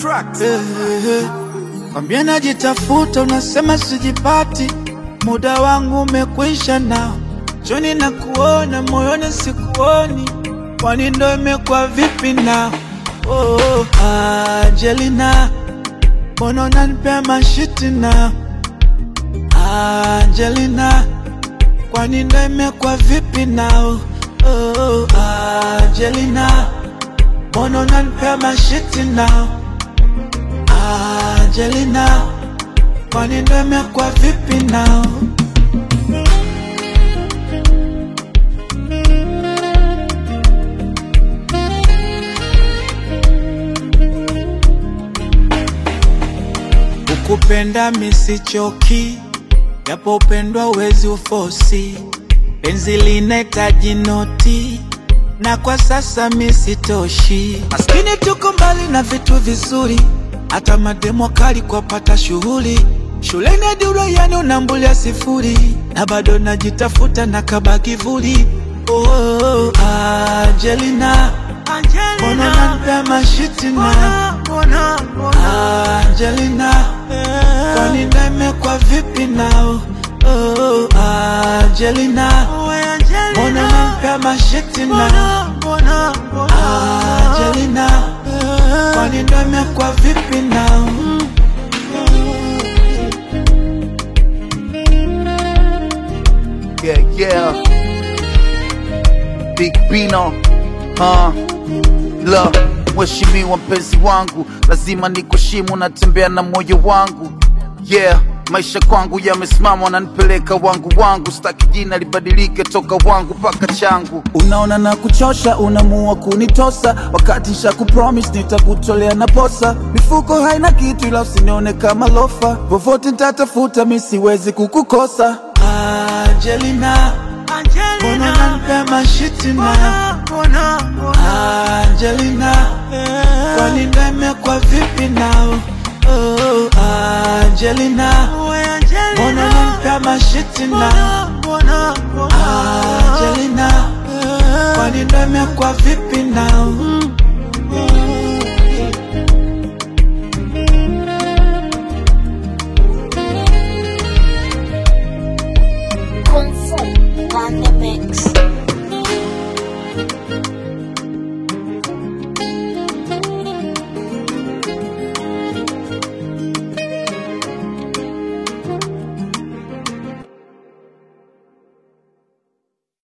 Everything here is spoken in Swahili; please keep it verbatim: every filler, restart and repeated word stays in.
Tracks. Hey, hey, hey. Kwambia najitafuta unasema sijipati, muda wangu umekwisha nao, choni na kuona moyoni sikuoni, kwani ndo imekuwa vipi nao? Oh, oh, Angelina, mbona unanipea mashiti nao? Angelina, kwani ndo imekuwa vipi nao? Oh, oh, Angelina, mbona unanipea mashiti nao? Angelina, kwani ndo imekuwa vipi nao? Ukupenda misichoki, japo upendwa uwezi ufosi, penzi linahitaji noti, na kwa sasa misitoshi. Maskini tuko mbali na vitu vizuri, hata mademo kali kwa pata shughuli, shuleni hadi uraiani unambulia sifuri, na bado najitafuta na kabaki vuli. Oh, oh, oh, Angelina, mbona unanipea mashiti na? Angelina, kwani ndo imekuwa vipi nao? Oh, oh, Angelina, mbona unanipea mashiti na? Angelina, kwani ndo imekuwa vipi nao? Yeah, yeah. Big Bino, huh? Love, mheshimiwa mpenzi wangu, lazima nikuheshimu, natembea na moyo wangu. Yeah, maisha kwangu yamesimama, wananipeleka wangu wangu, sitaki jina libadilike toka wangu paka changu. Unaona na kuchosha, unamua kunitosa, wakati nisha kupromise nitakutolea na posa. Mifuko haina kitu ila usinione kama lofa, vovote nitatafuta mimi siwezi kukukosa. Angelina, mbona unanipea mashiti na? Angelina, kwani ndo imekuwa vipi nao? Oh, Angelina, mbona unanipea mashiti na? Angelina, kwani ndo imekuwa vipi nao? Kung Fu on the mix.